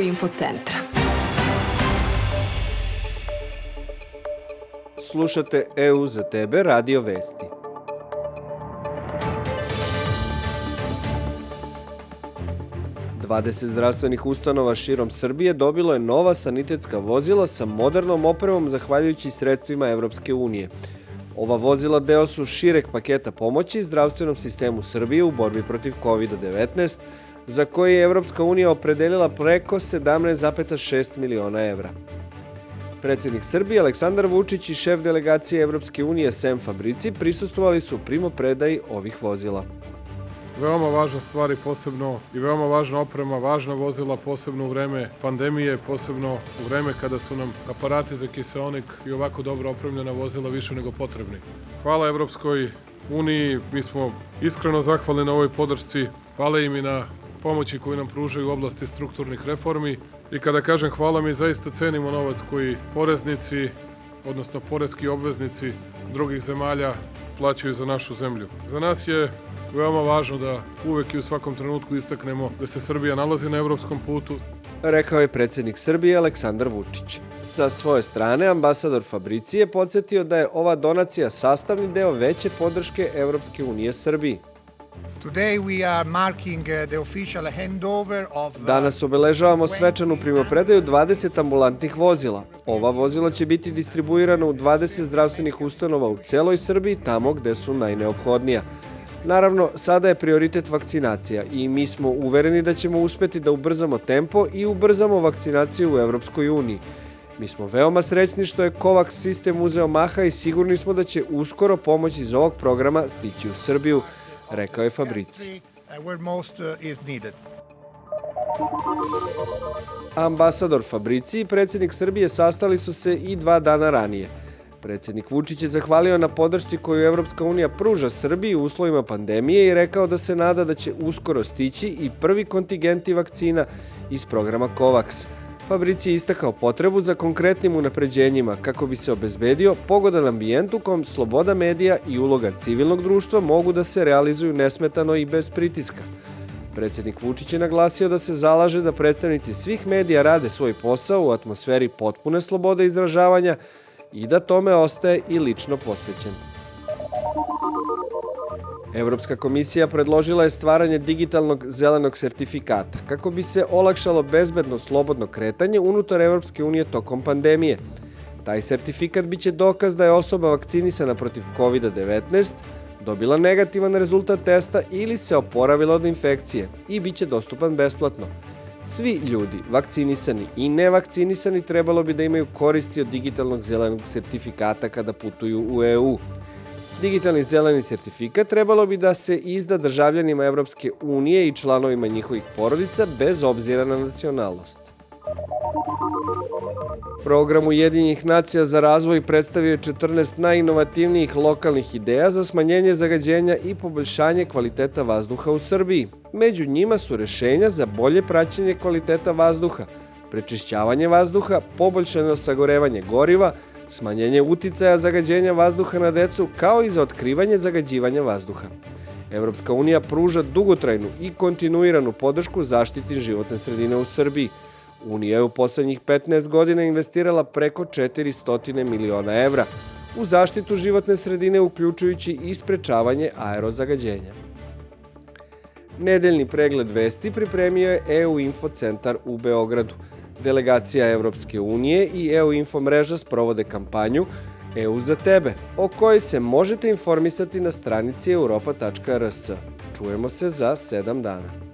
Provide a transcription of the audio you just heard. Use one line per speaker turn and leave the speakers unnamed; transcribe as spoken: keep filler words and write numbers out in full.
Info centra.
Slušate E U za tebe radio vesti. dvadeset zdravstvenih ustanova širom Srbije dobilo je nova sanitetska vozila sa modernom opremom zahvaljujući sredstvima Evropske unije. Ova vozila deo su šireg paketa pomoći zdravstvenom sistemu Srbije u borbi protiv kovid devetnaest, za koji je Evropska unija opredelila preko sedamnaest zarez šest miliona evra. Predsjednik Srbije Aleksandar Vučić i šef delegacije Evropske unije Sem Fabrici prisustvovali su primopredaji ovih vozila.
Veoma važna stvar i posebno i veoma važna oprema, važna vozila, posebno u vreme pandemije, posebno u vreme kada su nam aparati za kiseonik i ovako dobro opremljena vozila više nego potrebni. Hvala Evropskoj uniji, mi smo iskreno zahvalni na ovoj podršci, hvala im i na pomoći koju nam pružaju u oblasti strukturnih reformi. I kada kažem hvala, mi zaista cenimo novac koji poreznici, odnosno poreski obveznici drugih zemalja plaćaju za našu zemlju. Za nas je veoma važno da uvek i u svakom trenutku istaknemo da se Srbija nalazi na evropskom putu.
Rekao je predsjednik Srbije Aleksandar Vučić. Sa svoje strane, ambasador Fabrici je podsjetio da je ova donacija sastavni deo veće podrške Evropske unije Srbiji. Danas obeležavamo svečanu primopredaju dvadeset ambulantnih vozila. Ova vozila će biti distribuirana u dvadeset zdravstvenih ustanova u celoj Srbiji, tamo gde su najneophodnija. Naravno, sada je prioritet vakcinacija i mi smo uvereni da ćemo uspeti da ubrzamo tempo i ubrzamo vakcinaciju u Evropskoj uniji. Mi smo veoma srećni što je COVAX sistem uzeo maha i sigurni smo da će uskoro pomoć iz ovog programa stići u Srbiju, rekao je Fabrici. Ambasador Fabrici i predsjednik Srbije sastali su se i dva dana ranije. Predsjednik Vučić je zahvalio na podršci koju Evropska unija pruža Srbiji u uslovima pandemije i rekao da se nada da će uskoro stići i prvi kontingenti vakcina iz programa COVAX. Fabrici je istakao potrebu za konkretnim unapređenjima kako bi se obezbedio pogodan ambijent u kom sloboda medija i uloga civilnog društva mogu da se realizuju nesmetano i bez pritiska. Predsjednik Vučić je naglasio da se zalaže da predstavnici svih medija rade svoj posao u atmosferi potpune slobode izražavanja i da tome ostaje i lično posvećen. Evropska komisija predložila je stvaranje digitalnog zelenog sertifikata kako bi se olakšalo bezbedno slobodno kretanje unutar Evropske unije tokom pandemije. Taj sertifikat biće dokaz da je osoba vakcinisana protiv kovid devetnaest, dobila negativan rezultat testa ili se oporavila od infekcije i biće dostupan besplatno. Svi ljudi, vakcinisani i nevakcinisani, trebalo bi da imaju koristi od digitalnog zelenog sertifikata kada putuju u E U. Digitalni zeleni sertifikat trebalo bi da se izda državljanima Evropske unije i članovima njihovih porodica bez obzira na nacionalnost. Program Ujedinjenih nacija za razvoj predstavio je četrnaest najinovativnijih lokalnih ideja za smanjenje zagađenja i poboljšanje kvaliteta vazduha u Srbiji. Među njima su rešenja za bolje praćenje kvaliteta vazduha, prečišćavanje vazduha, poboljšano sagorevanje goriva, smanjenje uticaja zagađenja vazduha na decu, kao i za otkrivanje zagađivanja vazduha. Evropska unija pruža dugotrajnu i kontinuiranu podršku zaštiti životne sredine u Srbiji. Unija je u poslednjih petnaest godina investirala preko četiristo miliona evra u zaštitu životne sredine, uključujući i sprečavanje aerozagađenja. Nedeljni pregled vesti pripremio je E U Info centar u Beogradu. Delegacija Evropske unije i E U Info mreža sprovode kampanju E U za tebe, o kojoj se možete informisati na stranici europa tačka r s. Čujemo se za sedam dana.